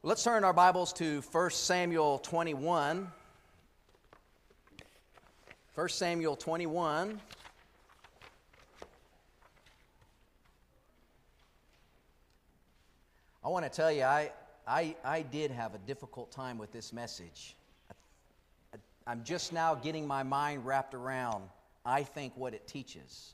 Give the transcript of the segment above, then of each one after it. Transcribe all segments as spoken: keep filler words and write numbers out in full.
Let's turn our Bibles to First Samuel twenty-one. First Samuel twenty-one. I want to tell you, I, I, I did have a difficult time with this message. I, I'm just now getting my mind wrapped around, I think, what it teaches.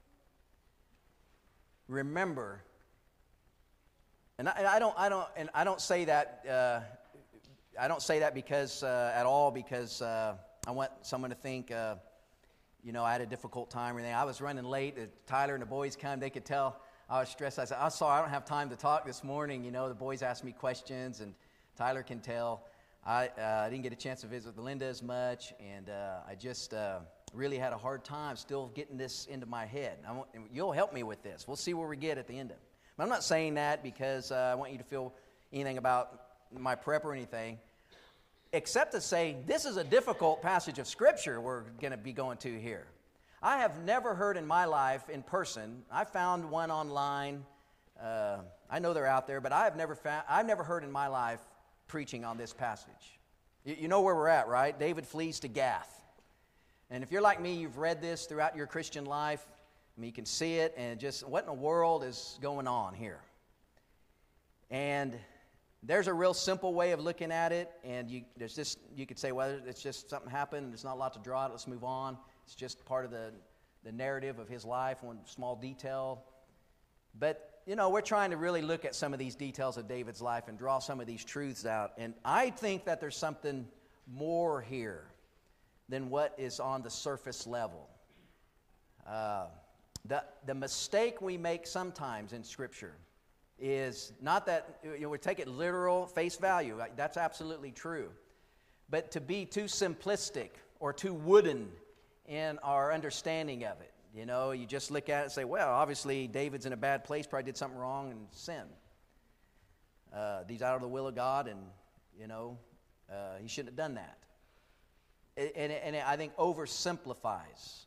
Remember, and I, and I don't, I don't, and I don't say that, uh, I don't say that because uh, at all because uh, I want someone to think, uh, you know, I had a difficult time or anything. I was running late. Tyler and the boys come. They could tell I was stressed. I said, I'm sorry, I don't have time to talk this morning. You know, the boys asked me questions, and Tyler can tell. I, uh, I didn't get a chance to visit with Linda as much, and uh, I just uh, really had a hard time still getting this into my head. I want, you'll help me with this. We'll see where we get at the end of it. But I'm not saying that because uh, I want you to feel anything about my prep or anything, except to say this is a difficult passage of Scripture we're going to be going to here. I have never heard in my life in person. I found one online. Uh, I know they're out there, but I have never found. I've never heard in my life preaching on this passage. You, you know where we're at, right? David flees to Gath, and if you're like me, you've read this throughout your Christian life. I mean, you can see it, and just what in the world is going on here? And there's a real simple way of looking at it, and you, there's just you could say, well, it's just something happened. There's not a lot to draw out. Let's move on. It's just part of the, the narrative of his life, one small detail. But, you know, we're trying to really look at some of these details of David's life and draw some of these truths out. And I think that there's something more here than what is on the surface level. Uh, the, the mistake we make sometimes in Scripture is not that, you know, we take it literal, face value. That's absolutely true. But to be too simplistic or too wooden in our understanding of it. You know, you just look at it and say, well, obviously David's in a bad place, probably did something wrong and sinned. Uh, he's out of the will of God, and, you know, uh, he shouldn't have done that. And, and it, I think, oversimplifies.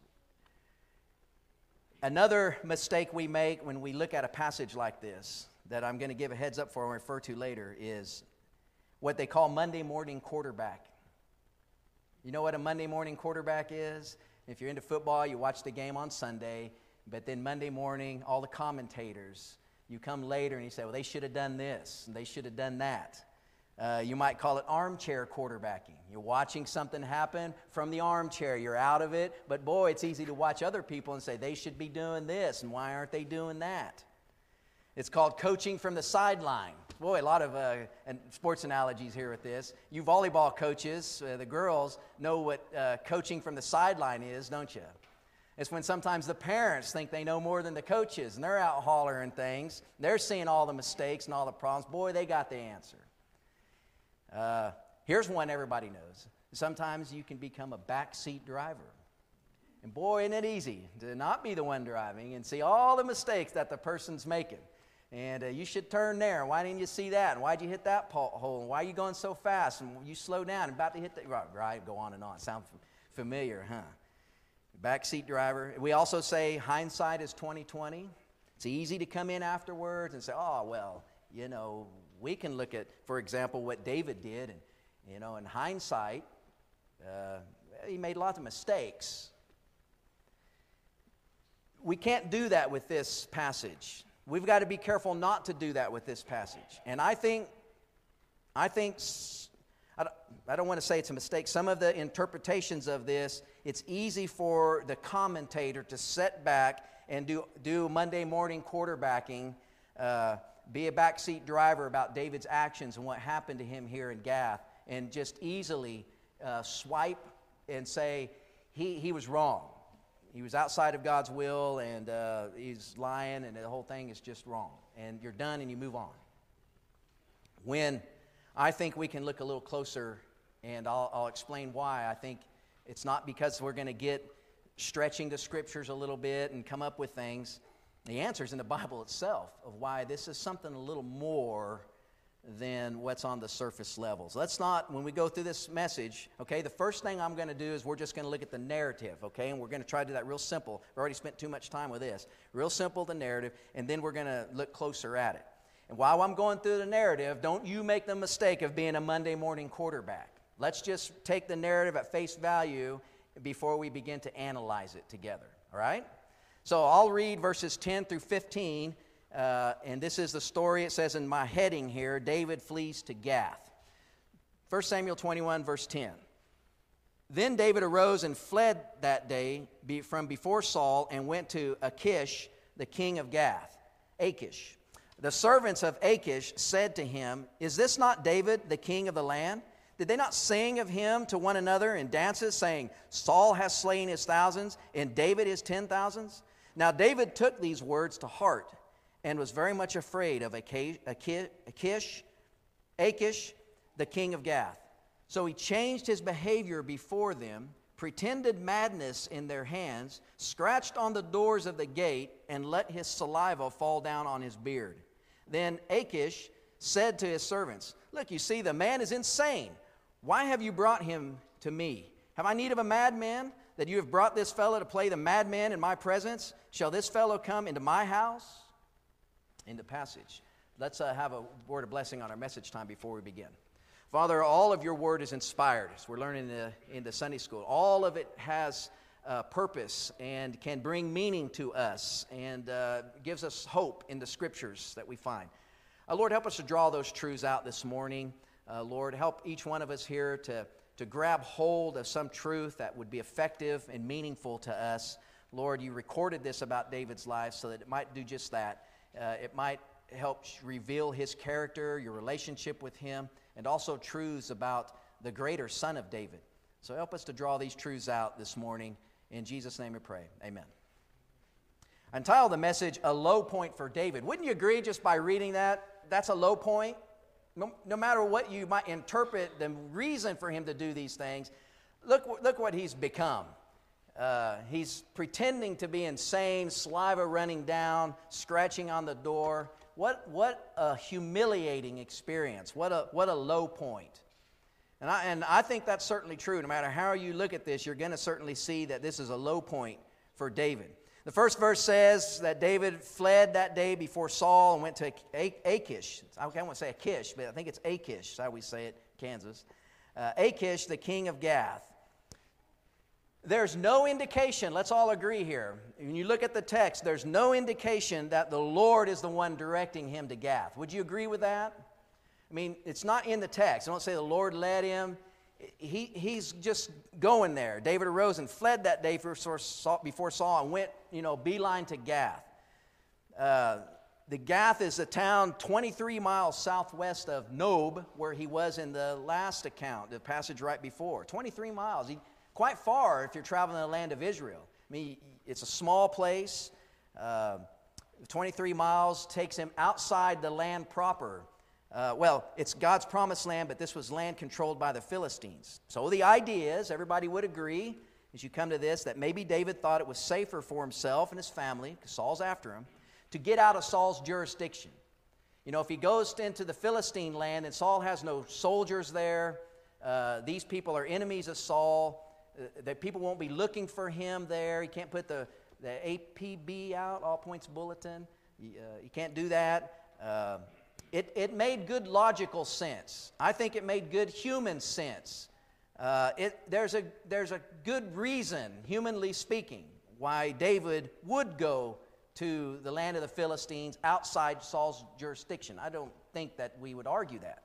Another mistake we make when we look at a passage like this, that I'm going to give a heads up for and refer to later, is what they call Monday morning quarterback. You know what a Monday morning quarterback is? If you're into football, you watch the game on Sunday, but then Monday morning, all the commentators, you come later and you say, well, they should have done this, and they should have done that. Uh, you might call it armchair quarterbacking. You're watching something happen from the armchair. You're out of it, but boy, it's easy to watch other people and say, they should be doing this, and why aren't they doing that? It's called coaching from the sideline. Boy, a lot of uh, sports analogies here with this. You volleyball coaches, uh, the girls, know what uh, coaching from the sideline is, don't you? It's when sometimes the parents think they know more than the coaches, and they're out hollering things. They're seeing all the mistakes and all the problems. Boy, they got the answer. Uh, here's one everybody knows. Sometimes you can become a backseat driver. And boy, isn't it easy to not be the one driving and see all the mistakes that the person's making. And uh, you should turn there. Why didn't you see that? And why'd you hit that hole? And why are you going so fast? And you slow down and about to hit that. Right, right, go on and on. Sound familiar, huh? Backseat driver. We also say hindsight is twenty twenty. It's easy to come in afterwards and say, oh, well, you know, we can look at, for example, what David did. And, you know, in hindsight, uh, he made lots of mistakes. We can't do that with this passage. We've got to be careful not to do that with this passage. And I think, I think, I don't, I don't want to say it's a mistake. Some of the interpretations of this, it's easy for the commentator to sit back and do, do Monday morning quarterbacking, uh, be a backseat driver about David's actions and what happened to him here in Gath, and just easily uh, swipe and say he, he was wrong. He was outside of God's will, and uh, he's lying, and the whole thing is just wrong. And you're done, and you move on. When I think we can look a little closer, and I'll, I'll explain why. I think it's not because we're going to get stretching the Scriptures a little bit and come up with things. The answer's in the Bible itself of why this is something a little more than what's on the surface levels. Let's not, when we go through this message, okay, the first thing I'm going to do is we're just going to look at the narrative, okay, and we're going to try to do that real simple. We've already spent too much time with this. Real simple, the narrative, and then we're going to look closer at it. And while I'm going through the narrative, don't you make the mistake of being a Monday morning quarterback. Let's just take the narrative at face value before we begin to analyze it together, all right? So I'll read verses ten through fifteen, uh, and this is the story. It says in my heading here, David flees to Gath. First Samuel twenty-one, verse ten. Then David arose and fled that day from before Saul and went to Achish, the king of Gath. Achish. The servants of Achish said to him, "Is this not David, the king of the land? Did they not sing of him to one another in dances, saying, Saul has slain his thousands, and David his ten thousands? Now David took these words to heart, and was very much afraid of Achish, Achish, Achish, the king of Gath. So he changed his behavior before them, pretended madness in their hands, scratched on the doors of the gate, and let his saliva fall down on his beard. Then Achish said to his servants, Look, you see, the man is insane. Why have you brought him to me? Have I need of a madman, that you have brought this fellow to play the madman in my presence? Shall this fellow come into my house?" In the passage. Let's uh, have a word of blessing on our message time before we begin. Father, all of your word is inspired, as we're learning in the, in the Sunday school. All of it has uh, purpose and can bring meaning to us and uh, gives us hope in the scriptures that we find. Uh, Lord, help us to draw those truths out this morning. Uh, Lord, help each one of us here to, to grab hold of some truth that would be effective and meaningful to us. Lord, you recorded this about David's life so that it might do just that. Uh, it might help reveal his character, your relationship with him, and also truths about the greater son of David. So help us to draw these truths out this morning. In Jesus' name we pray. Amen. I entitled the message, A Low Point for David. Wouldn't you agree just by reading that? That's a low point. No, no matter what you might interpret the reason for him to do these things, look, look what he's become. Uh, he's pretending to be insane, saliva running down, scratching on the door. What, what a humiliating experience. What a, what a low point. And I, and I think that's certainly true. No matter how you look at this, you're going to certainly see that this is a low point for David. The first verse says that David fled that day before Saul and went to Achish. I don't want to say Achish, but I think it's Achish. That's how we say it, Kansas. Uh, Achish, the king of Gath. There's no indication, let's all agree here. When you look at the text, there's no indication that the Lord is the one directing him to Gath. Would you agree with that? I mean, it's not in the text. I don't say the Lord led him. He, he's just going there. David arose and fled that day before Saul and went, you know, beeline to Gath. Uh, the Gath is a town twenty-three miles southwest of Nob, where he was in the last account, the passage right before. twenty-three miles. He, quite far if you're traveling in the land of Israel. I mean, it's a small place. Uh, twenty-three miles takes him outside the land proper. Uh, well, it's God's promised land, but this was land controlled by the Philistines. So the idea is, everybody would agree, as you come to this, that maybe David thought it was safer for himself and his family, because Saul's after him, to get out of Saul's jurisdiction. You know, if he goes into the Philistine land and Saul has no soldiers there, uh, these people are enemies of Saul, uh, that people won't be looking for him there. He can't put the, the A P B out, All Points Bulletin. You, uh, you can't do that. Uh, It, it made good logical sense. I think it made good human sense. Uh, it, there's, a, there's a good reason, humanly speaking, why David would go to the land of the Philistines outside Saul's jurisdiction. I don't think that we would argue that.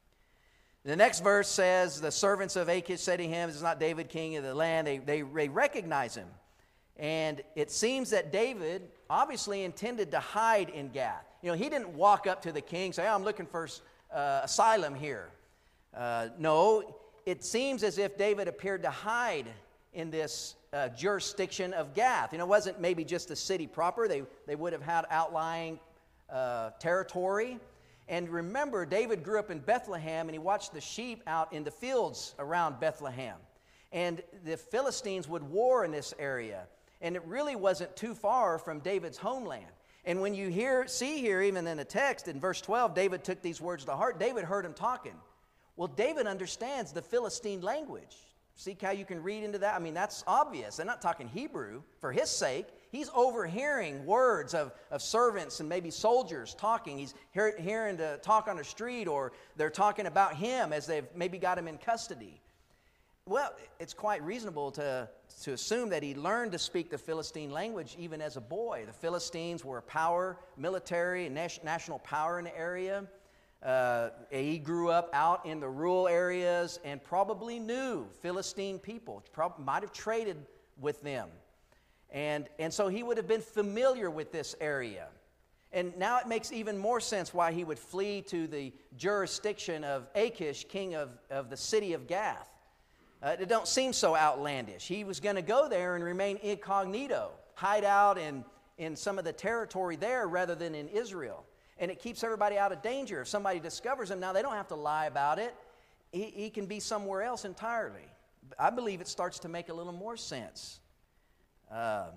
The next verse says, the servants of Achish said to him, "This is not David, king of the land." They, they, they recognize him. And it seems that David obviously intended to hide in Gath. You know, he didn't walk up to the king and say, "Oh, I'm looking for uh, asylum here." Uh, no, it seems as if David appeared to hide in this uh, jurisdiction of Gath. You know, it wasn't maybe just the city proper. They, they would have had outlying uh, territory. And remember, David grew up in Bethlehem, and he watched the sheep out in the fields around Bethlehem. And the Philistines would war in this area. And it really wasn't too far from David's homeland. And when you hear, see here, even in the text, in verse twelve, David took these words to heart. David heard him talking. Well, David understands the Philistine language. See how you can read into that? I mean, that's obvious. They're not talking Hebrew for his sake. he's overhearing words of, of servants and maybe soldiers talking. He's hear, hearing the talk on the street, or they're talking about him as they've maybe got him in custody. Well, it's quite reasonable to, to assume that he learned to speak the Philistine language even as a boy. The Philistines were a power, military, and national power in the area. Uh, he grew up out in the rural areas and probably knew Philistine people, probably might have traded with them. And, and so he would have been familiar with this area. And now it makes even more sense why he would flee to the jurisdiction of Achish, king of, of the city of Gath. Uh, it don't seem so outlandish. He was going to go there and remain incognito, hide out in, in some of the territory there rather than in Israel. And it keeps everybody out of danger. If somebody discovers him, now they don't have to lie about it. He, he can be somewhere else entirely. I believe it starts to make a little more sense. Uh,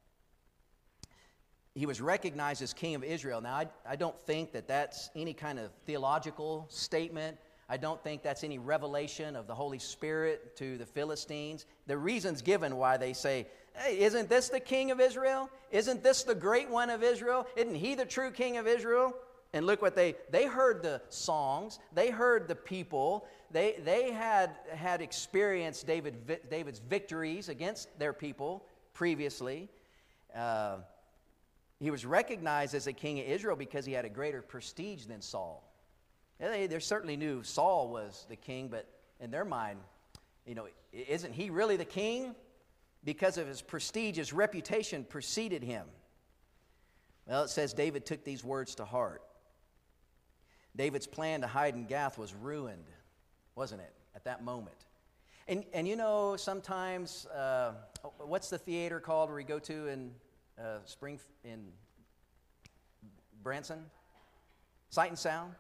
he was recognized as king of Israel. Now, I, I don't think that that's any kind of theological statement. I don't think that's any revelation of the Holy Spirit to the Philistines. The reasons given why they say, hey, isn't this the king of Israel? Isn't this the great one of Israel? Isn't he the true king of Israel? And look what they, they heard the songs. They heard the people. They, they had, had experienced David, David's victories against their people previously. Uh, he was recognized as a king of Israel because he had a greater prestige than Saul. They, they certainly knew Saul was the king, but in their mind, you know, isn't he really the king? Because of his prestige, his reputation preceded him. Well, it says David took these words to heart. David's plan to hide in Gath was ruined, wasn't it, at that moment? And, and you know, sometimes, uh, what's the theater called where we go to in uh, Spring, in Branson? Sight and Sound?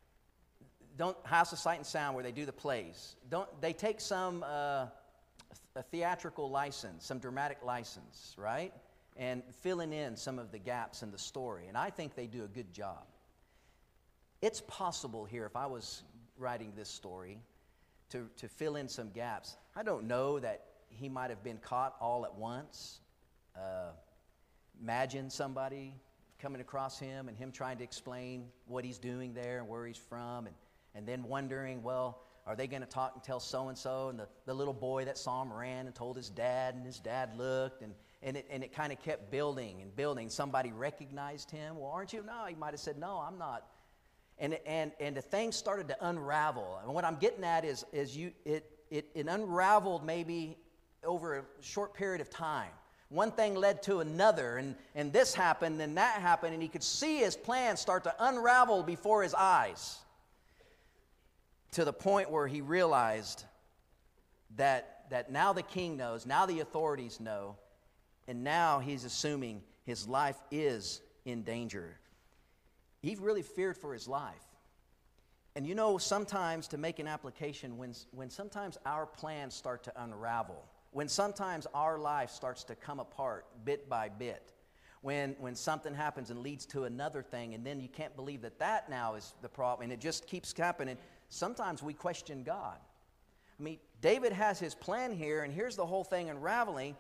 Don't House of Sight and Sound, where they do the plays. Don't they take some uh, a theatrical license, some dramatic license, right? And filling in some of the gaps in the story. And I think they do a good job. It's possible here, if I was writing this story, to, to fill in some gaps. I don't know that he might have been caught all at once. Uh, imagine somebody coming across him and him trying to explain what he's doing there and where he's from, and, and then wondering, well, are they going to talk and tell so-and-so? And the, the little boy that saw him ran and told his dad, and his dad looked, and, and it, and it kind of kept building and building. Somebody recognized him. Well, aren't you? No, he might have said, no, I'm not. And and and the thing started to unravel. And what I'm getting at is is you it it, it unraveled maybe over a short period of time. One thing led to another, and, and this happened, and that happened, and he could see his plan start to unravel before his eyes, to the point where he realized that that now the king knows, now the authorities know, and now he's assuming his life is in danger. He really feared for his life. And you know, sometimes to make an application, when, when sometimes our plans start to unravel, when sometimes our life starts to come apart bit by bit, when, when something happens and leads to another thing, and then you can't believe that that now is the problem, and it just keeps happening, sometimes we question God. I mean, David has his plan here, and here's the whole thing unraveling.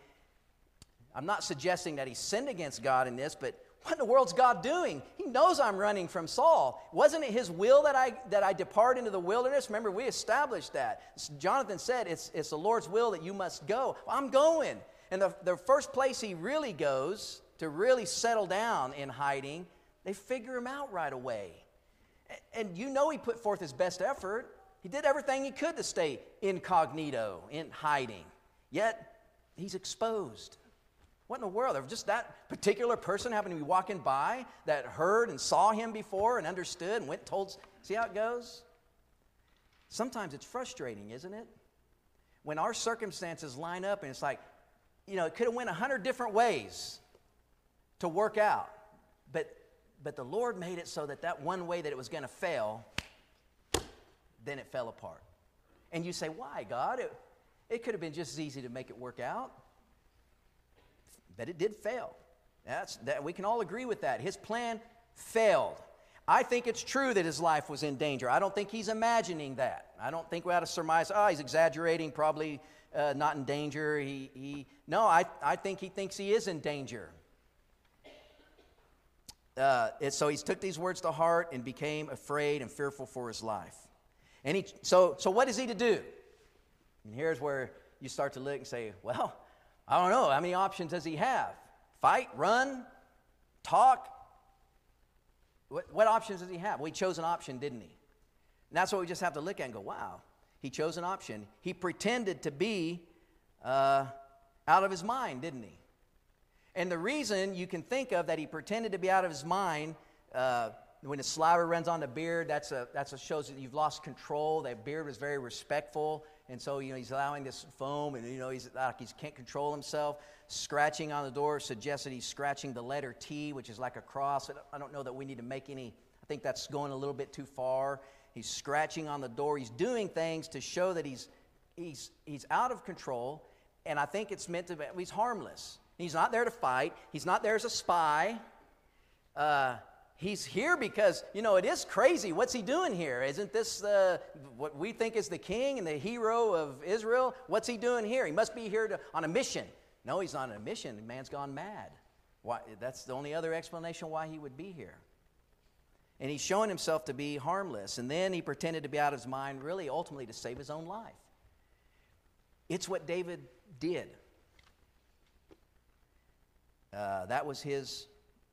I'm not suggesting that he sinned against God in this, but what in the world's God doing? He knows I'm running from Saul. Wasn't it his will that I that I depart into the wilderness? Remember, we established that. Jonathan said, it's, it's the Lord's will that you must go. Well, I'm going. And the, the first place he really goes to really settle down in hiding, they figure him out right away. And, and you know he put forth his best effort. He did everything he could to stay incognito, in hiding. Yet, he's exposed. What in the world? If just that particular person happened to be walking by that heard and saw him before and understood and went and told, see how it goes? Sometimes it's frustrating, isn't it? When our circumstances line up and it's like, you know, it could have went a hundred different ways to work out. But, but the Lord made it so that that one way that it was going to fail, then it fell apart. And you say, why, God? It, it could have been just as easy to make it work out. But it did fail. That's, that, we can all agree with that. His plan failed. I think it's true that his life was in danger. I don't think he's imagining that. I don't think we ought to surmise, oh, he's exaggerating, probably uh, not in danger. He, he, no, I, I think he thinks he is in danger. uh, it, so he took these words to heart and became afraid and fearful for his life. And he, so, so what is he to do? And here's where you start to look and say, well, I don't know. How many options does he have? Fight, run, talk? What, what options does he have? Well, he chose an option, didn't he? And that's what we just have to look at and go, wow, he chose an option. He pretended to be uh, out of his mind, didn't he? And the reason you can think of that he pretended to be out of his mind, uh, when his saliva runs on the beard, that's a that's a shows that you've lost control. That beard was very respectful, and so you know he's allowing this foam, and you know he's like he can't control himself. Scratching on the door suggests that he's scratching the letter T, which is like a cross. I don't know that we need to make any. I think that's going a little bit too far. He's scratching on the door. He's doing things to show that he's he's he's out of control, and I think it's meant to be. He's harmless. He's not there to fight. He's not there as a spy. Uh, He's here because, you know, it is crazy. What's he doing here? Isn't this uh, what we think is the king and the hero of Israel? What's he doing here? He must be here to, on a mission. No, he's not on a mission. The man's gone mad. Why? That's the only other explanation why he would be here. And he's showing himself to be harmless. And then he pretended to be out of his mind, really ultimately to save his own life. It's what David did. Uh, that was his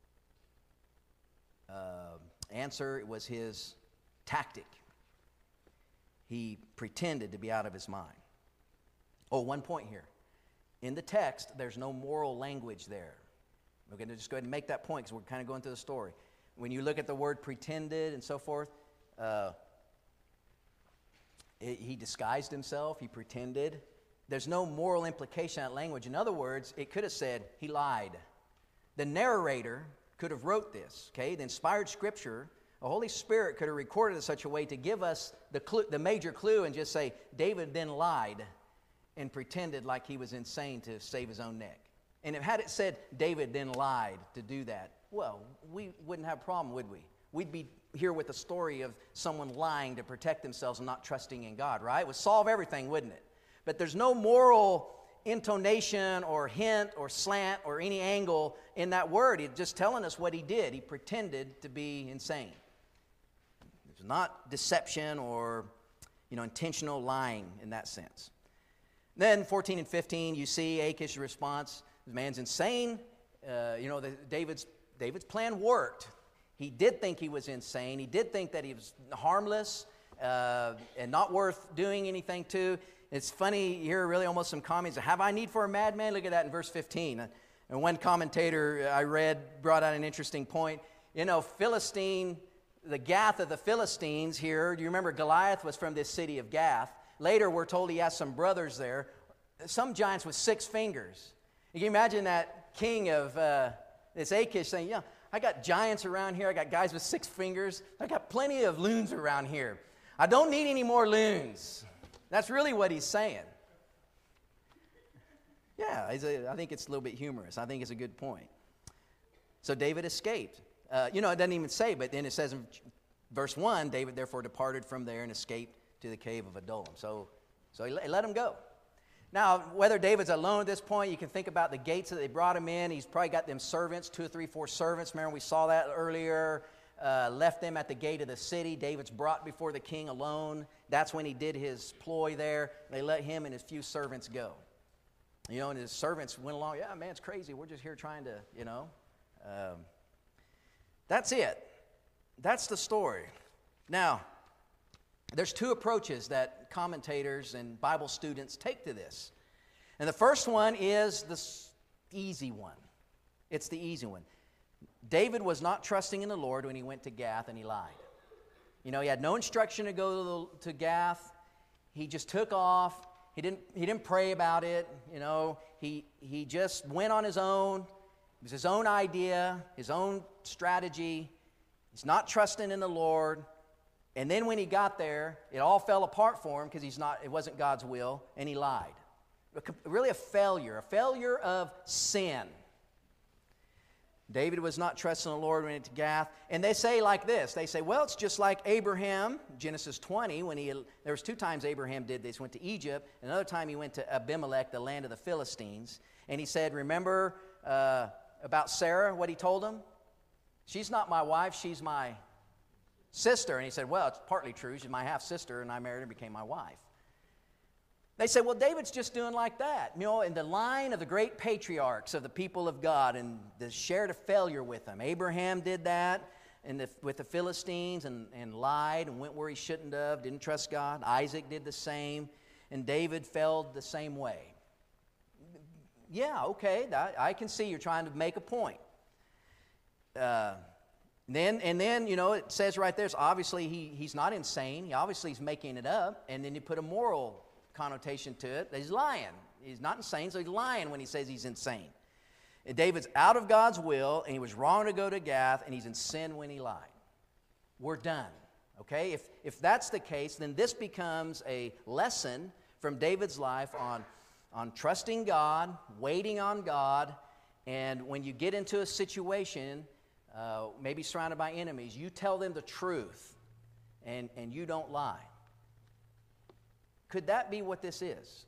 Uh, answer. It was his tactic. He pretended to be out of his mind. Oh, one point here. In the text, there's no moral language there. We're going to just go ahead and make that point because we're kind of going through the story. When you look at the word pretended and so forth, uh, it, he disguised himself. He pretended. There's no moral implication in that language. In other words, it could have said he lied. The narrator could have wrote this, okay? The inspired scripture, the Holy Spirit could have recorded it in such a way to give us the clue, the major clue, and just say, David then lied and pretended like he was insane to save his own neck. And if had it said, David then lied to do that, well, we wouldn't have a problem, would we? We'd be here with the story of someone lying to protect themselves and not trusting in God, right? It would solve everything, wouldn't it? But there's no moral intonation or hint or slant or any angle in that word. He's just telling us what he did. He pretended to be insane. It's not deception or, you know, intentional lying in that sense. Then fourteen and fifteen, you see Achish's response. The man's insane. Uh, you know, the, David's David's plan worked. He did think he was insane. He did think that he was harmless uh, and not worth doing anything to. It's funny, you hear really almost some comments, have I need for a madman? Look at that in verse fifteen. And one commentator I read brought out an interesting point. You know, Philistine, the Gath of the Philistines here, do you remember Goliath was from this city of Gath? Later we're told he has some brothers there, some giants with six fingers. You can imagine that king of uh, this Achish saying, yeah, I got giants around here, I got guys with six fingers, I got plenty of loons around here. I don't need any more loons. That's really what he's saying. Yeah, a, I think it's a little bit humorous. I think it's a good point. So David escaped. Uh, you know, it doesn't even say, but then it says in verse one, David therefore departed from there and escaped to the cave of Adullam. So, so he let, he let him go. Now, whether David's alone at this point, you can think about the gates that they brought him in. He's probably got them servants, two or three, four servants. Remember, we saw that earlier. Uh, left them at the gate of the city. David's brought before the king alone. That's when he did his ploy there. They let him and his few servants go. You know, and his servants went along, yeah, man, it's crazy. We're just here trying to, you know. Um, that's it. That's the story. Now, there's two approaches that commentators and Bible students take to this. And the first one is the easy one. It's the easy one. David was not trusting in the Lord when he went to Gath and he lied. You know, he had no instruction to go to, to Gath. He just took off. He didn't, he didn't pray about it. You know, he, he just went on his own. It was his own idea, his own strategy. He's not trusting in the Lord. And then when he got there, it all fell apart for him because he's not, it wasn't God's will, and he lied. Really a failure, a failure of sin. David was not trusting the Lord when he went to Gath. And they say like this. They say, well, it's just like Abraham, Genesis twenty, when he, there was two times Abraham did this. He went to Egypt. Another time he went to Abimelech, the land of the Philistines. And he said, remember uh, about Sarah, what he told him? She's not my wife, she's my sister. And he said, well, it's partly true. She's my half-sister, and I married her and became my wife. They say, well, David's just doing like that. You know, in the line of the great patriarchs of the people of God, and the shared a failure with them. Abraham did that in the, with the Philistines and, and lied and went where he shouldn't have, didn't trust God. Isaac did the same, and David failed the same way. Yeah, okay, that, I can see you're trying to make a point. Uh, then and then, you know, it says right there, so obviously he, he's not insane. He obviously is making it up, and then you put a moral connotation to it. He's lying. He's not insane, so he's lying when he says he's insane. And David's out of God's will, and he was wrong to go to Gath, and he's in sin when he lied. We're done. Okay? If, if that's the case, then this becomes a lesson from David's life on, on trusting God, waiting on God, and when you get into a situation, uh, maybe surrounded by enemies, you tell them the truth, and, and you don't lie. Could that be what this is?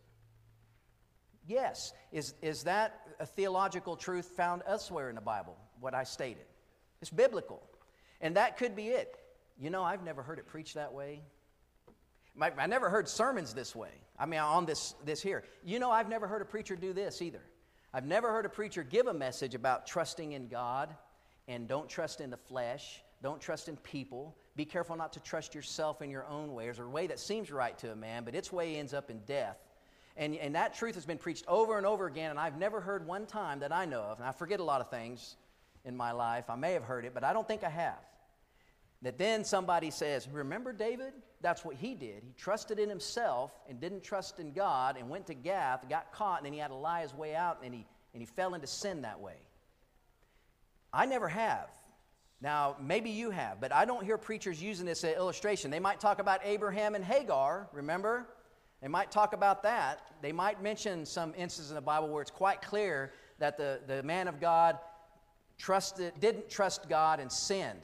Yes. Is, is that a theological truth found elsewhere in the Bible, what I stated? It's biblical. And that could be it. You know, I've never heard it preached that way. My, I never heard sermons this way. I mean, on this, this here. You know, I've never heard a preacher do this either. I've never heard a preacher give a message about trusting in God and don't trust in the flesh, don't trust in people. Be careful not to trust yourself in your own ways, or a way that seems right to a man, but its way ends up in death. And, and that truth has been preached over and over again, and I've never heard one time that I know of, and I forget a lot of things in my life. I may have heard it, but I don't think I have. That then somebody says, remember David? That's what he did. He trusted in himself and didn't trust in God and went to Gath, got caught, and then he had to lie his way out, and he, and he fell into sin that way. I never have. Now, maybe you have, but I don't hear preachers using this as an illustration. They might talk about Abraham and Hagar, remember? They might talk about that. They might mention some instances in the Bible where it's quite clear that the, the man of God trusted, didn't trust God and sinned.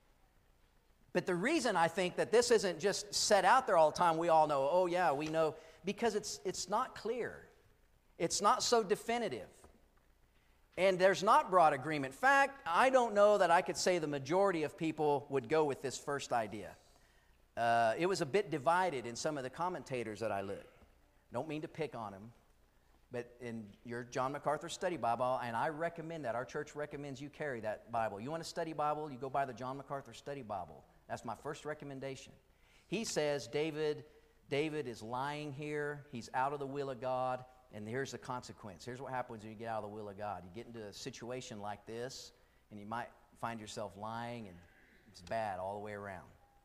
But the reason I think that this isn't just set out there all the time, we all know, oh yeah, we know, because it's, it's not clear. It's not so definitive. And there's not broad agreement. In fact, I don't know that I could say the majority of people would go with this first idea. Uh, it was a bit divided in some of the commentators that I looked. Don't mean to pick on them, but in your John MacArthur study Bible, and I recommend that. Our church recommends you carry that Bible. You want a study Bible, you go buy the John MacArthur study Bible. That's my first recommendation. He says David, David is lying here. He's out of the will of God. And here's the consequence. Here's what happens when you get out of the will of God. You get into a situation like this, and you might find yourself lying, and it's bad all the way around.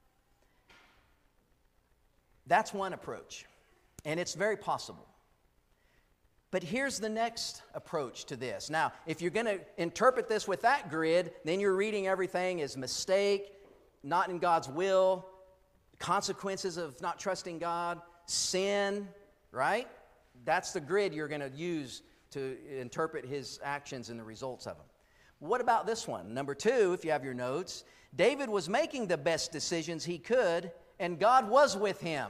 That's one approach, and it's very possible. But here's the next approach to this. Now, if you're going to interpret this with that grid, then you're reading everything as mistake, not in God's will, consequences of not trusting God, sin, right? That's the grid you're going to use to interpret his actions and the results of them. What about this one? Number two, if you have your notes, David was making the best decisions he could, and God was with him.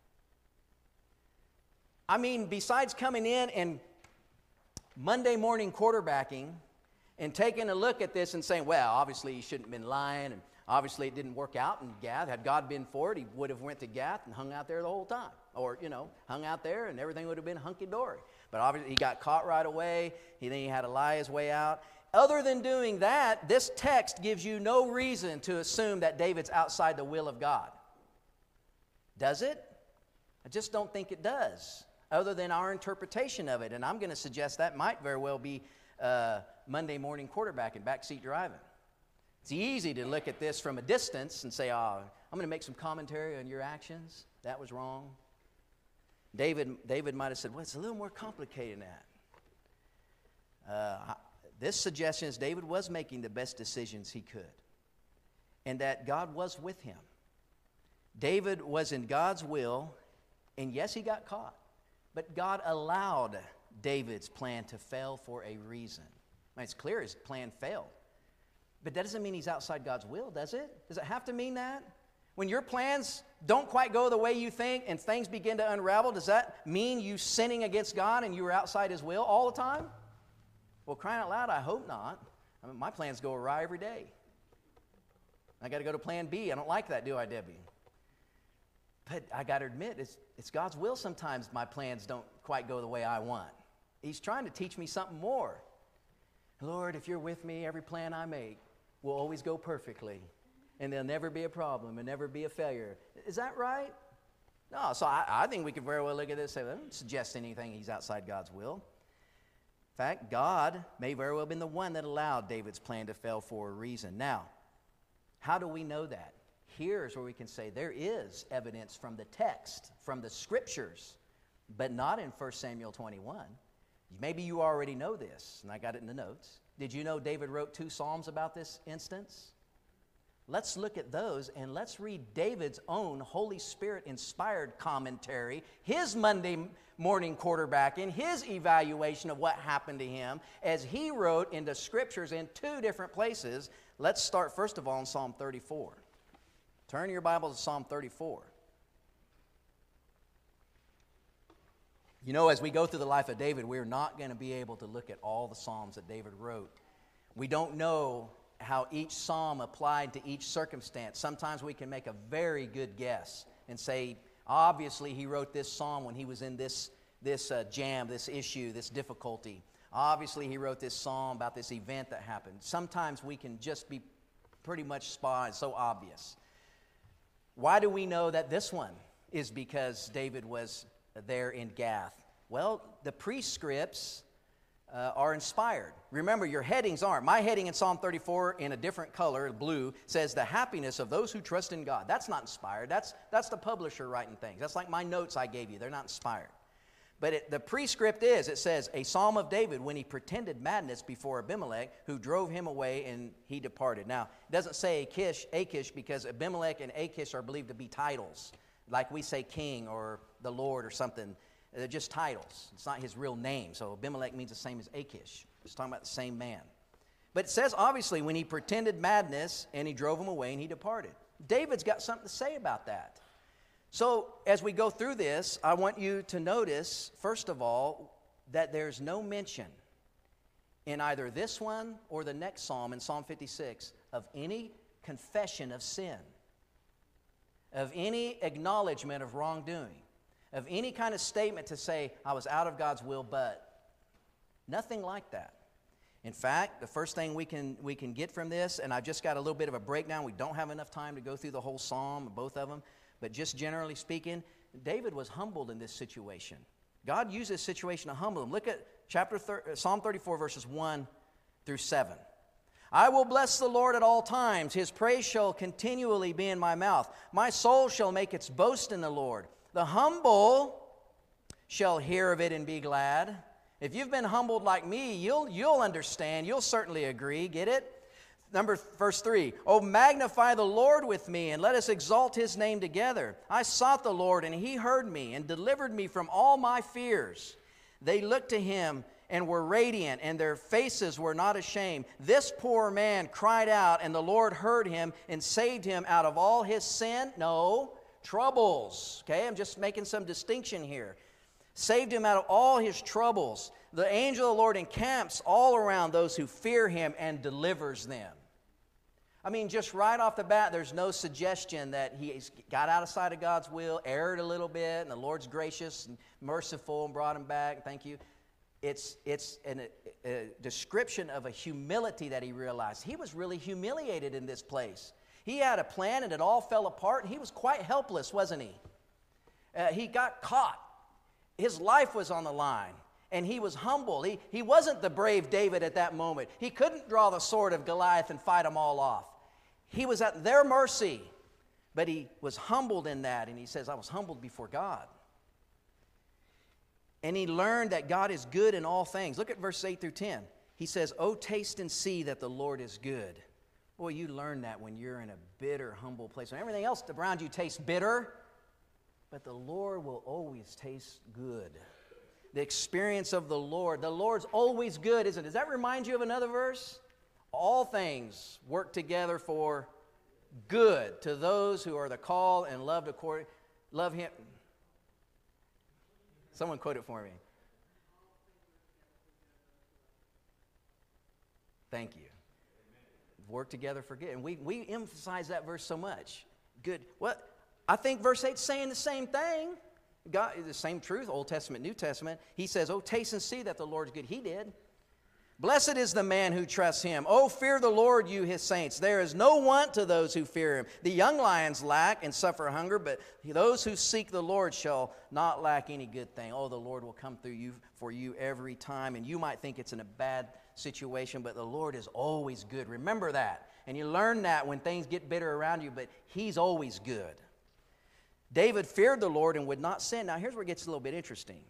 I mean, besides coming in and Monday morning quarterbacking and taking a look at this and saying, well, obviously he shouldn't have been lying, and obviously it didn't work out in Gath. Had God been for it, he would have went to Gath and hung out there the whole time. Or, you know, hung out there and everything would have been hunky-dory. But obviously he got caught right away. He then he had to lie his way out. Other than doing that, this text gives you no reason to assume that David's outside the will of God. Does it? I just don't think it does, other than our interpretation of it. And I'm going to suggest that might very well be uh, Monday morning quarterbacking, backseat driving. It's easy to look at this from a distance and say, oh, I'm going to make some commentary on your actions. That was wrong. David, David might have said, well, it's a little more complicated than that. Uh, this suggestion is David was making the best decisions he could, and that God was with him. David was in God's will, and yes, he got caught, but God allowed David's plan to fail for a reason. I mean, it's clear his plan failed, but that doesn't mean he's outside God's will, does it? Does it have to mean that? When your plans don't quite go the way you think and things begin to unravel, does that mean you sinning against God and you were outside his will all the time? Well, crying out loud, I hope not. I mean, my plans go awry every day. I got to go to plan B. I don't like that, do I, Debbie? But I got to admit, it's, it's God's will sometimes my plans don't quite go the way I want. He's trying to teach me something more. Lord, if you're with me, every plan I make will always go perfectly. And there'll never be a problem and never be a failure. Is that right? No, so I, I think we could very well look at this and say, I don't suggest anything he's outside God's will. In fact, God may very well have been the one that allowed David's plan to fail for a reason. Now, how do we know that? Here's where we can say there is evidence from the text, from the scriptures, but not in First Samuel twenty-one. Maybe you already know this, and I got it in the notes. Did you know David wrote two psalms about this instance? Let's look at those, and let's read David's own Holy Spirit-inspired commentary, his Monday morning quarterbacking, his evaluation of what happened to him, as he wrote in the scriptures in two different places. Let's start, first of all, in Psalm thirty-four. Turn your Bible to Psalm thirty-four. You know, as we go through the life of David, we're not going to be able to look at all the Psalms that David wrote. We don't know how each psalm applied to each circumstance. Sometimes we can make a very good guess and say, obviously he wrote this psalm when he was in this, this uh, jam, this issue, this difficulty. Obviously he wrote this psalm about this event that happened. Sometimes we can just be pretty much spot. It's so obvious. Why do we know that this one is because David was there in Gath? Well, the prescripts uh, are inspired. Remember, your headings aren't. My heading in Psalm thirty-four in a different color, blue, says the happiness of those who trust in God. That's not inspired. That's, that's the publisher writing things. That's like my notes I gave you. They're not inspired. But it, the prescript is, it says, a psalm of David when he pretended madness before Abimelech, who drove him away and he departed. Now, it doesn't say Achish, Achish because Abimelech and Achish are believed to be titles. Like we say king or the Lord or something. They're just titles. It's not his real name. So Abimelech means the same as Achish. It's talking about the same man. But it says, obviously, when he pretended madness and he drove him away and he departed. David's got something to say about that. So as we go through this, I want you to notice, first of all, that there's no mention in either this one or the next psalm, in Psalm fifty-six, of any confession of sin, of any acknowledgement of wrongdoing, of any kind of statement to say, I was out of God's will, but nothing like that. In fact, the first thing we can we can get from this, and I've just got a little bit of a breakdown. We don't have enough time to go through the whole psalm, both of them. But just generally speaking, David was humbled in this situation. God used this situation to humble him. Look at chapter thir- Psalm thirty-four, verses one through seven. I will bless the Lord at all times. His praise shall continually be in my mouth. My soul shall make its boast in the Lord. The humble shall hear of it and be glad. If you've been humbled like me, you'll, you'll understand. You'll certainly agree. Get it? Number verse three, oh, magnify the Lord with me, and let us exalt his name together. I sought the Lord, and he heard me, and delivered me from all my fears. They looked to him and were radiant, and their faces were not ashamed. This poor man cried out, and the Lord heard him and saved him out of all his sin. No, troubles. Okay, I'm just making some distinction here. Saved him out of all his troubles. The angel of the Lord encamps all around those who fear him and delivers them. I mean, just right off the bat, there's no suggestion that he got outside of God's will, erred a little bit, and the Lord's gracious and merciful and brought him back. Thank you. It's, it's an, a, a description of a humility that he realized. He was really humiliated in this place. He had a plan and it all fell apart, and he was quite helpless, wasn't he? Uh, he got caught. His life was on the line. And he was humble. He, he wasn't the brave David at that moment. He couldn't draw the sword of Goliath and fight them all off. He was at their mercy. But he was humbled in that. And he says, I was humbled before God. And he learned that God is good in all things. Look at verse eight through ten. He says, oh, taste and see that the Lord is good. Boy, you learn that when you're in a bitter, humble place. When everything else around you tastes bitter. But the Lord will always taste good. The experience of the Lord. The Lord's always good, isn't it? Does that remind you of another verse? All things work together for good to those who are the called and loved according, love him. Someone quote it for me. Thank you. work together for good. And we, we emphasize that verse so much. Good. What? I think verse eight is saying the same thing. God, the same truth, Old Testament, New Testament. He says, oh, taste and see that the Lord's good. He did. Blessed is the man who trusts him. Oh, fear the Lord, you his saints. There is no want to those who fear him. The young lions lack and suffer hunger, but those who seek the Lord shall not lack any good thing. Oh, the Lord will come through you for you every time. And you might think it's in a bad situation, but the Lord is always good. Remember that. And you learn that when things get bitter around you, but he's always good. David feared the Lord and would not sin. Now, here's where it gets a little bit interesting.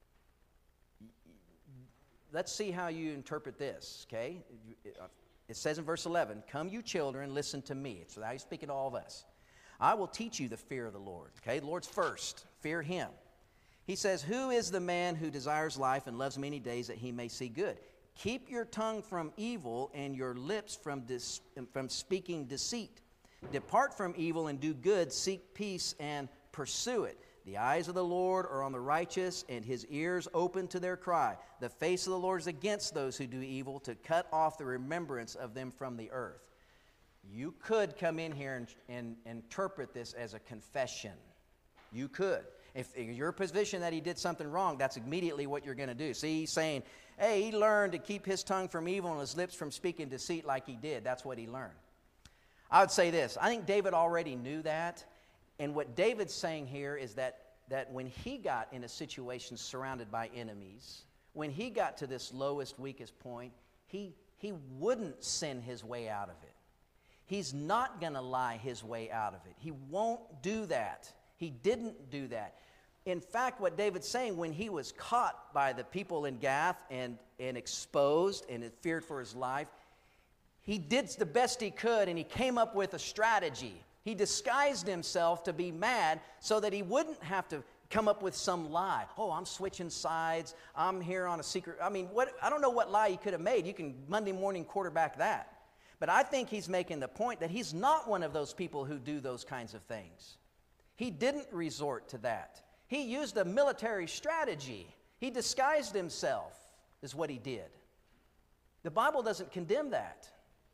Let's see how you interpret this, okay? It says in verse eleven, come you children, listen to me. So now he's speaking to all of us. I will teach you the fear of the Lord, okay? The Lord's first. Fear him. He says, who is the man who desires life and loves many days that he may see good? Keep your tongue from evil and your lips from, dis- from speaking deceit. Depart from evil and do good, seek peace and pursue it. The eyes of the Lord are on the righteous, and his ears open to their cry. The face of the Lord is against those who do evil, to cut off the remembrance of them from the earth. You could come in here and, and, and interpret this as a confession. You could. If your position that he did something wrong, that's immediately what you're going to do. See, he's saying, hey, he learned to keep his tongue from evil and his lips from speaking deceit like he did. That's what he learned. I would say this. I think David already knew that. And what David's saying here is that, that when he got in a situation surrounded by enemies, when he got to this lowest, weakest point, he, he wouldn't sin his way out of it. He's not going to lie his way out of it. He won't do that. He didn't do that. In fact, what David's saying, when he was caught by the people in Gath and, and exposed and feared for his life, he did the best he could, and he came up with a strategy. He disguised himself to be mad so that he wouldn't have to come up with some lie. Oh, I'm switching sides. I'm here on a secret. I mean, what? I don't know what lie he could have made. You can Monday morning quarterback that. But I think he's making the point that he's not one of those people who do those kinds of things. He didn't resort to that. He used a military strategy. He disguised himself, is what he did. The Bible doesn't condemn that.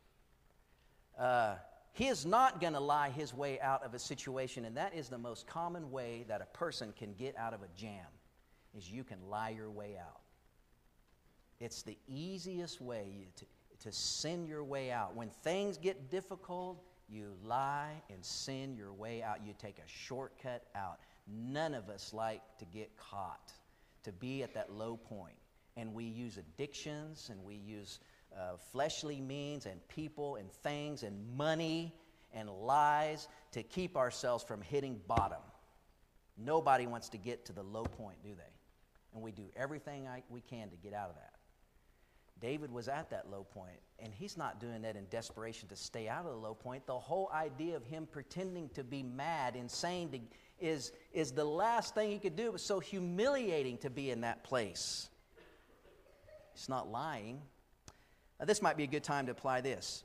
Uh, he is not going to lie his way out of a situation, and that is the most common way that a person can get out of a jam, is you can lie your way out. It's the easiest way to, to sin your way out. When things get difficult, you lie and sin your way out. You take a shortcut out. None of us like to get caught, to be at that low point. And we use addictions, and we use Uh, fleshly means and people and things and money and lies to keep ourselves from hitting bottom. Nobody wants to get to the low point, do they? And we do everything I, we can to get out of that. David was at that low point, and he's not doing that in desperation to stay out of the low point. The whole idea of him pretending to be mad, insane, to, is, is the last thing he could do. It was so humiliating to be in that place. He's not lying. Now, this might be a good time to apply this.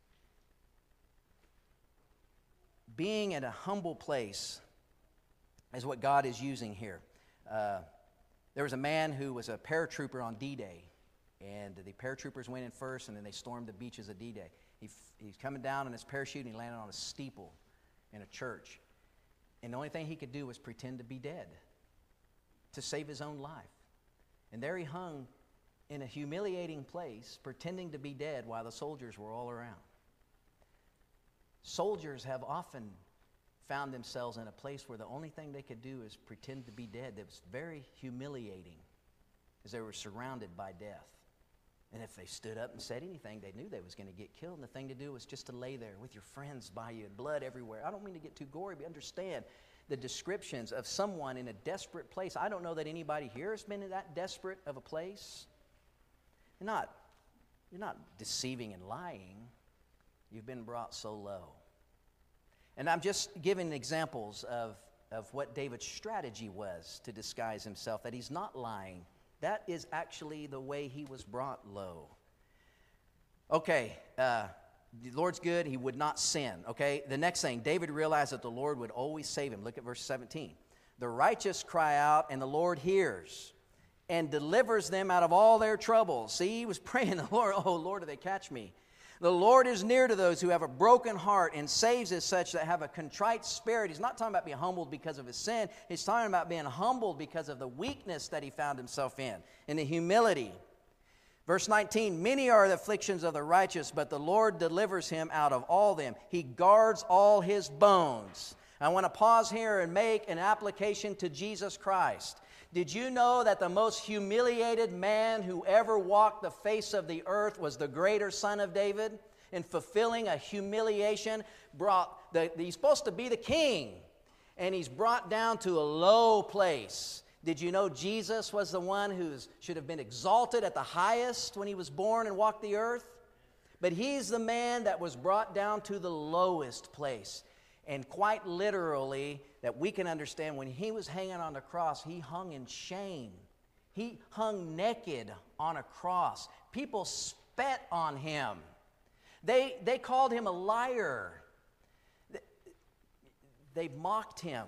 Being in a humble place is what God is using here. Uh, there was a man who was a paratrooper on D-Day, and the paratroopers went in first, and then they stormed the beaches of D-Day. He, he's coming down in his parachute, and he landed on a steeple in a church. And the only thing he could do was pretend to be dead to save his own life. And there he hung in a humiliating place, pretending to be dead while the soldiers were all around. Soldiers have often found themselves in a place where the only thing they could do is pretend to be dead. That was very humiliating, as they were surrounded by death. And if they stood up and said anything, they knew they was going to get killed. And the thing to do was just to lay there with your friends by you, blood everywhere. I don't mean to get too gory, but understand the descriptions of someone in a desperate place. I don't know that anybody here has been in that desperate of a place. You're not, you're not deceiving and lying. You've been brought so low. And I'm just giving examples of, of what David's strategy was to disguise himself, that he's not lying. That is actually the way he was brought low. Okay, uh, the Lord's good. He would not sin. Okay, the next thing, David realized that the Lord would always save him. Look at verse seventeen. The righteous cry out, and the Lord hears and delivers them out of all their troubles. See, he was praying, the Lord, oh, Lord, do they catch me? The Lord is near to those who have a broken heart and saves as such that have a contrite spirit. He's not talking about being humbled because of his sin. He's talking about being humbled because of the weakness that he found himself in, in the humility. Verse nineteen, many are the afflictions of the righteous, but the Lord delivers him out of all them. He guards all his bones. I want to pause here and make an application to Jesus Christ. Did you know that the most humiliated man who ever walked the face of the earth was the greater son of David? In fulfilling a humiliation, brought the, he's supposed to be the king, and he's brought down to a low place. Did you know Jesus was the one who should have been exalted at the highest when he was born and walked the earth? But he's the man that was brought down to the lowest place. And quite literally, that we can understand, when he was hanging on the cross, he hung in shame. He hung naked on a cross. People spat on him. They, they called him a liar. They mocked him.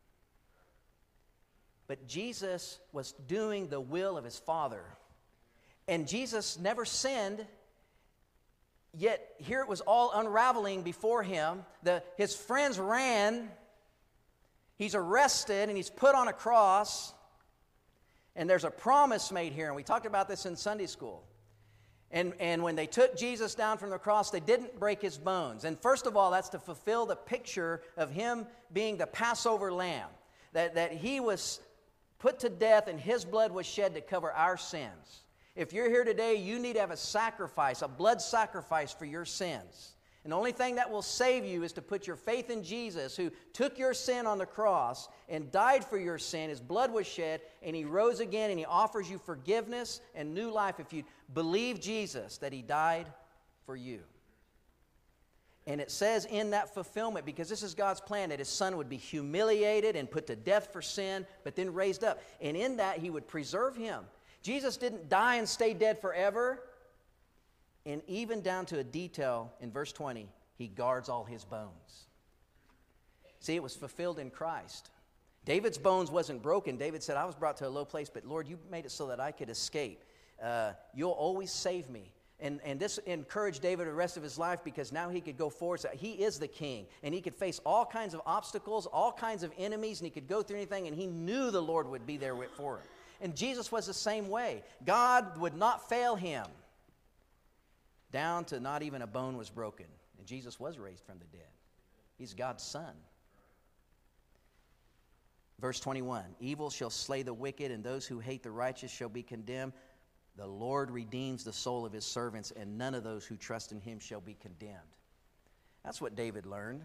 But Jesus was doing the will of his Father. And Jesus never sinned. Yet here it was all unraveling before him. The, his friends ran. He's arrested and he's put on a cross. And there's a promise made here. And we talked about this in Sunday school. And, and when they took Jesus down from the cross, they didn't break his bones. And first of all, that's to fulfill the picture of him being the Passover lamb. That, that he was put to death and his blood was shed to cover our sins. If you're here today, you need to have a sacrifice, a blood sacrifice for your sins. And the only thing that will save you is to put your faith in Jesus, who took your sin on the cross and died for your sin. His blood was shed, and he rose again, and he offers you forgiveness and new life if you believe Jesus, that he died for you. And it says in that fulfillment, because this is God's plan, that his son would be humiliated and put to death for sin, but then raised up. And in that, he would preserve him. Jesus didn't die and stay dead forever. And even down to a detail in verse twenty, he guards all his bones. See, it was fulfilled in Christ. David's bones wasn't broken. David said, I was brought to a low place, but Lord, you made it so that I could escape. Uh, you'll always save me. And, and this encouraged David the rest of his life, because now he could go forward. So he is the king, and he could face all kinds of obstacles, all kinds of enemies, and he could go through anything, and he knew the Lord would be there for him. And Jesus was the same way. God would not fail him, down to not even a bone was broken. And Jesus was raised from the dead. He's God's son. Verse twenty-one, evil shall slay the wicked, and those who hate the righteous shall be condemned. The Lord redeems the soul of his servants, and none of those who trust in him shall be condemned. That's what David learned.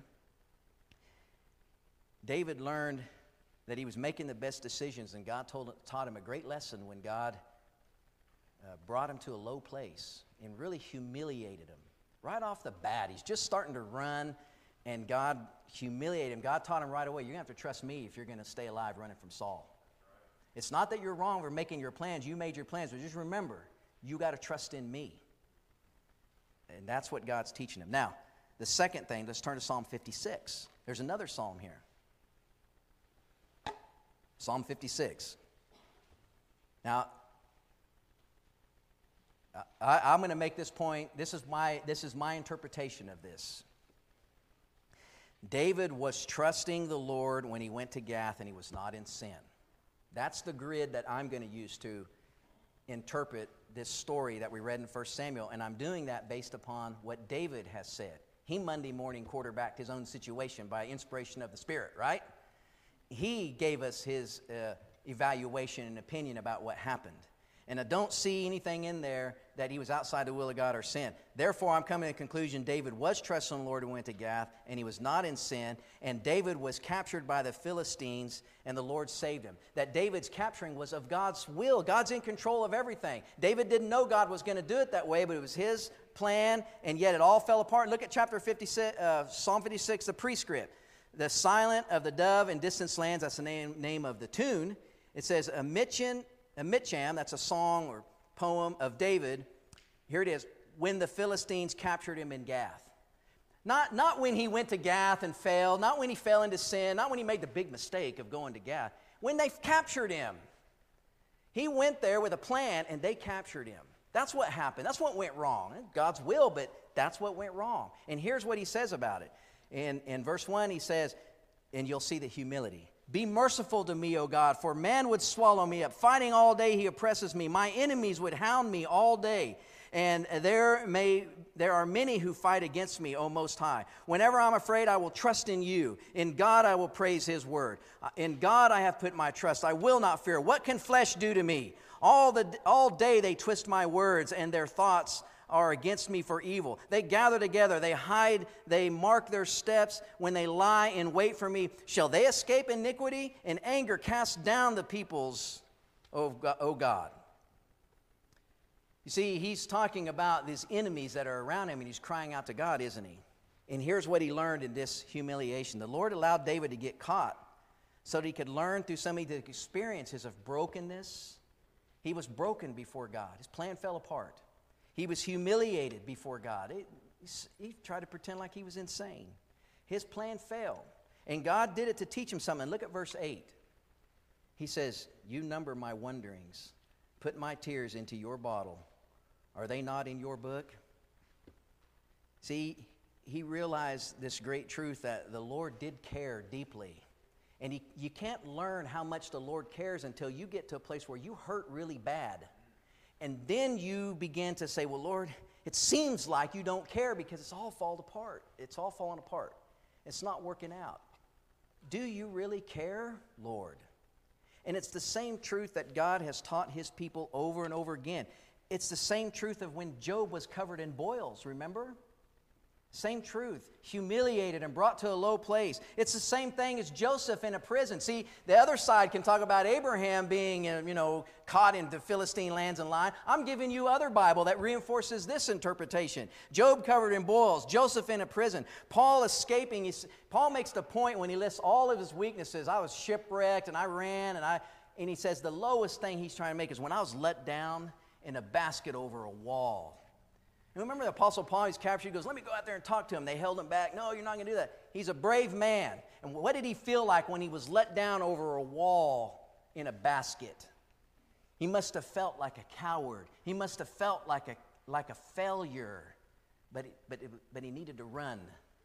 David learned that he was making the best decisions, and God told, taught him a great lesson when God uh, brought him to a low place and really humiliated him. Right off the bat, he's just starting to run, and God humiliated him. God taught him right away, you're going to have to trust me if you're going to stay alive running from Saul. It's not that you're wrong for making your plans. You made your plans, but just remember, you got to trust in me. And that's what God's teaching him. Now, the second thing, let's turn to Psalm fifty-six. There's another psalm here. Psalm fifty-six. Now, I, I'm going to make this point. This is my this is my interpretation of this. David was trusting the Lord when he went to Gath, and he was not in sin. That's the grid that I'm going to use to interpret this story that we read in First Samuel, and I'm doing that based upon what David has said. He Monday morning quarterbacked his own situation by inspiration of the Spirit, right? He gave us his uh, evaluation and opinion about what happened. And I don't see anything in there that he was outside the will of God or sin. Therefore, I'm coming to the conclusion David was trusting the Lord and went to Gath, and he was not in sin. And David was captured by the Philistines, and the Lord saved him. That David's capturing was of God's will. God's in control of everything. David didn't know God was going to do it that way, but it was his plan, and yet it all fell apart. Look at chapter fifty-six, uh, Psalm fifty-six, the prescript. The silent of the dove in distant lands, that's the name, name of the tune. It says, a Mitchan, a Mitcham, that's a song or poem of David. Here it is, when the Philistines captured him in Gath. Not, not when he went to Gath and failed, not when he fell into sin, not when he made the big mistake of going to Gath. When they captured him, he went there with a plan and they captured him. That's what happened. That's what went wrong. God's will, but That's what went wrong. And here's what he says about it. In, in verse one, he says, and you'll see the humility. Be merciful to me, O God, for man would swallow me up. Fighting all day, he oppresses me. My enemies would hound me all day. And there may there are many who fight against me, O Most High. Whenever I'm afraid, I will trust in you. In God I will praise his word. In God I have put my trust. I will not fear. What can flesh do to me? All the all day they twist my words, and their thoughts are against me for evil. They gather together, they hide, they mark their steps when they lie in wait for me. Shall they escape iniquity? In anger cast down the peoples, O God. You see, he's talking about these enemies that are around him, and he's crying out to God, isn't he? And here's what he learned in this humiliation. The Lord allowed David to get caught so that he could learn through some of the experiences of brokenness. He was broken before God. His plan fell apart. He was humiliated before God. It, he tried to pretend like he was insane. His plan failed. And God did it to teach him something. Look at verse eight. He says, you number my wanderings. Put my tears into your bottle. Are they not in your book? See, he realized this great truth that the Lord did care deeply. And he, you can't learn how much the Lord cares until you get to a place where you hurt really bad. And then you begin to say, well, Lord, it seems like you don't care because it's all falling apart. It's all falling apart. It's not working out. Do you really care, Lord? And it's the same truth that God has taught his people over and over again. It's the same truth of when Job was covered in boils, remember? Same truth, humiliated and brought to a low place. It's the same thing as Joseph in a prison. See, the other side can talk about Abraham being, you know, caught in the Philistine lands and line. I'm giving you other Bible that reinforces this interpretation. Job covered in boils, Joseph in a prison, Paul escaping. Paul makes the point when he lists all of his weaknesses. I was shipwrecked and I ran and I, and he says the lowest thing he's trying to make is when I was let down in a basket over a wall. And remember the Apostle Paul, he's captured, he goes, let me go out there and talk to him. They held him back. No, you're not going to do that. He's a brave man. And what did he feel like when he was let down over a wall in a basket? He must have felt like a coward. He must have felt like a, like a failure. But, but, but he needed to run.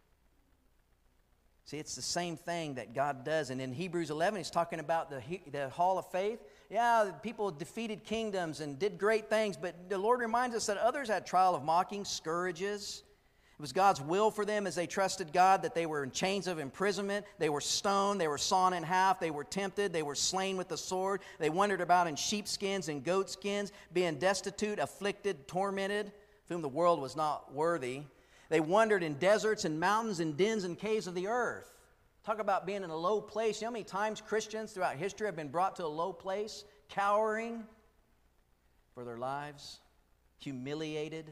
See, it's the same thing that God does. And in Hebrews eleven, he's talking about the, the hall of faith. Yeah, people defeated kingdoms and did great things, but the Lord reminds us that others had trial of mocking, scourges. It was God's will for them as they trusted God that they were in chains of imprisonment. They were stoned. They were sawn in half. They were tempted. They were slain with the sword. They wandered about in sheepskins and goatskins, being destitute, afflicted, tormented, of whom the world was not worthy. They wandered in deserts and mountains and dens and caves of the earth. Talk about being in a low place. You know how many times Christians throughout history have been brought to a low place, cowering for their lives, humiliated?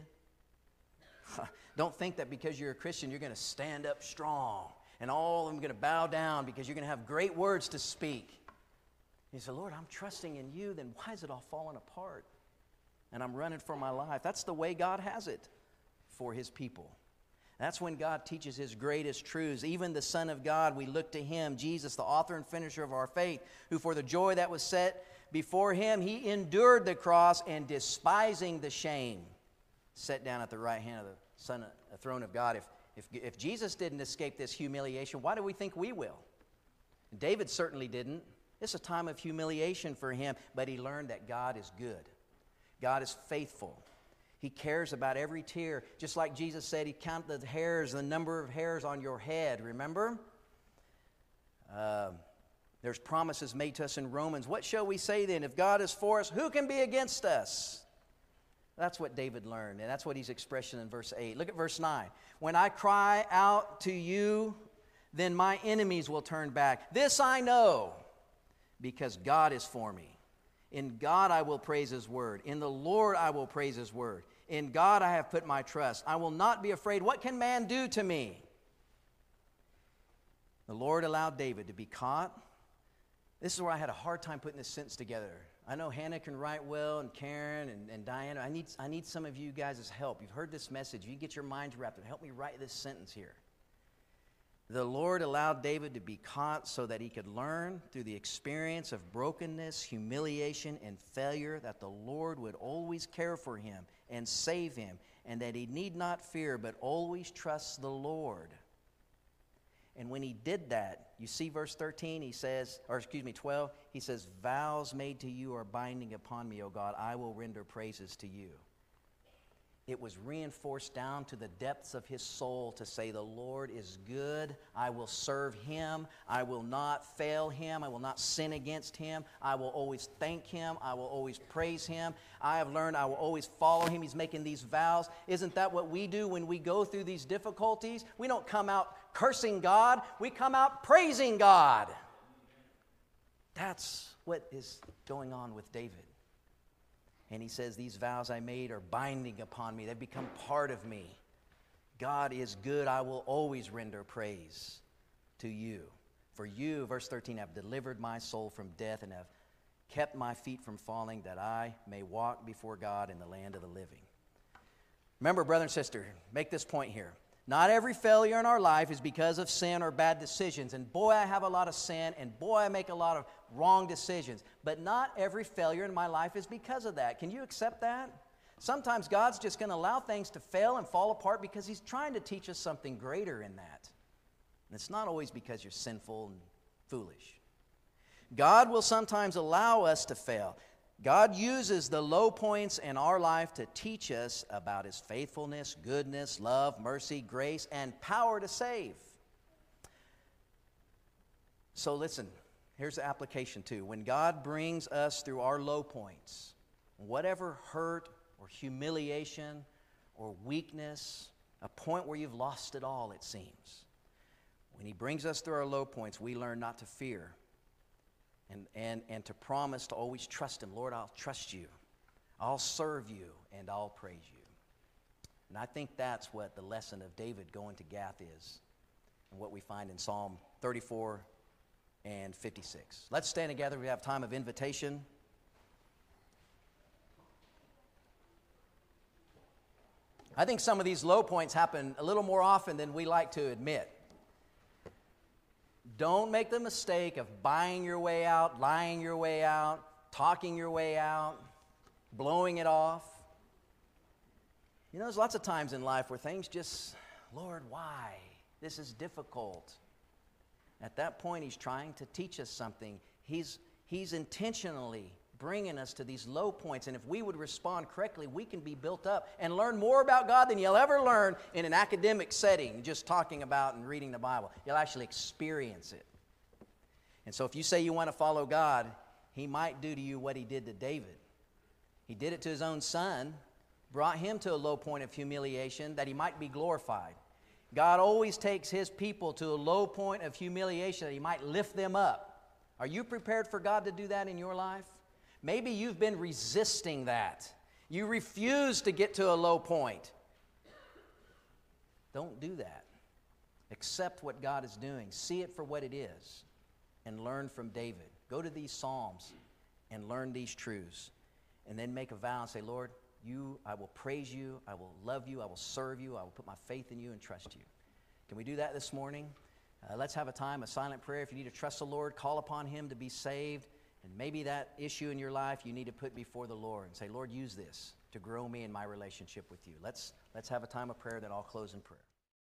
Don't think that because you're a Christian, you're going to stand up strong and all of them are going to bow down because you're going to have great words to speak. You say, Lord, I'm trusting in you, then why is it all falling apart? And I'm running for my life. That's the way God has it for his people. That's when God teaches his greatest truths. Even the Son of God, we look to him, Jesus, the author and finisher of our faith, who for the joy that was set before him, he endured the cross and despising the shame, sat down at the right hand of the Son, the throne of God. If, if, if Jesus didn't escape this humiliation, why do we think we will? David certainly didn't. It's a time of humiliation for him, but he learned that God is good. God is faithful. He cares about every tear. Just like Jesus said, he counted the hairs, the number of hairs on your head. Remember? Uh, there's promises made to us in Romans. What shall we say then? If God is for us, who can be against us? That's what David learned, and that's what he's expressing in verse eight. Look at verse nine. When I cry out to you, then my enemies will turn back. This I know, because God is for me. In God I will praise his word. In the Lord I will praise his word. In God I have put my trust. I will not be afraid. What can man do to me? The Lord allowed David to be caught. This is where I had a hard time putting this sentence together. I know Hannah can write well, and Karen and, and Diana. I need, I need some of you guys' help. You've heard this message. You get your minds wrapped up. Help me write this sentence here. The Lord allowed David to be caught so that he could learn through the experience of brokenness, humiliation, and failure that the Lord would always care for him and save him and that he need not fear, but always trust the Lord. And when he did that, you see verse thirteen, he says, or excuse me, twelve, he says, vows made to you are binding upon me, O God. I will render praises to you. It was reinforced down to the depths of his soul to say, the Lord is good. I will serve him. I will not fail him. I will not sin against him. I will always thank him. I will always praise him. I have learned I will always follow him. He's making these vows. Isn't that what we do when we go through these difficulties? We don't come out cursing God. We come out praising God. That's what is going on with David. And he says, these vows I made are binding upon me. They've become part of me. God is good. I will always render praise to you. For you, verse thirteen, have delivered my soul from death and have kept my feet from falling, that I may walk before God in the land of the living. Remember, brother and sister, make this point here. Not every failure in our life is because of sin or bad decisions. And boy, I have a lot of sin, and boy, I make a lot of wrong decisions. But not every failure in my life is because of that. Can you accept that? Sometimes God's just going to allow things to fail and fall apart because he's trying to teach us something greater in that. And it's not always because you're sinful and foolish. God will sometimes allow us to fail. God uses the low points in our life to teach us about his faithfulness, goodness, love, mercy, grace, and power to save. So listen, here's the application too. When God brings us through our low points, whatever hurt or humiliation or weakness, a point where you've lost it all, it seems. When he brings us through our low points, we learn not to fear. And, and, and to promise to always trust him. Lord, I'll trust you. I'll serve you, and I'll praise you. And I think that's what the lesson of David going to Gath is, and what we find in Psalm thirty-four and fifty-six. Let's stand together. We have time of invitation. I think some of these low points happen a little more often than we like to admit. Don't make the mistake of buying your way out, lying your way out, talking your way out, blowing it off. You know, there's lots of times in life where things just, Lord, why? This is difficult. At that point, he's trying to teach us something. He's, he's intentionally bringing us to these low points. And if we would respond correctly, we can be built up and learn more about God than you'll ever learn in an academic setting, just talking about and reading the Bible. You'll actually experience it. And so if you say you want to follow God, he might do to you what he did to David. He did it to his own son, brought him to a low point of humiliation that he might be glorified. God always takes his people to a low point of humiliation that he might lift them up. Are you prepared for God to do that in your life? Maybe you've been resisting that. You refuse to get to a low point. Don't do that. Accept what God is doing. See it for what it is. And learn from David. Go to these Psalms and learn these truths. And then make a vow and say, Lord, you, I will praise you. I will love you. I will serve you. I will put my faith in you and trust you. Can we do that this morning? Uh, let's have a time, a silent prayer. If you need to trust the Lord, call upon him to be saved. And maybe that issue in your life you need to put before the Lord and say, Lord, use this to grow me in my relationship with you. Let's, let's have a time of prayer, then I'll close in prayer.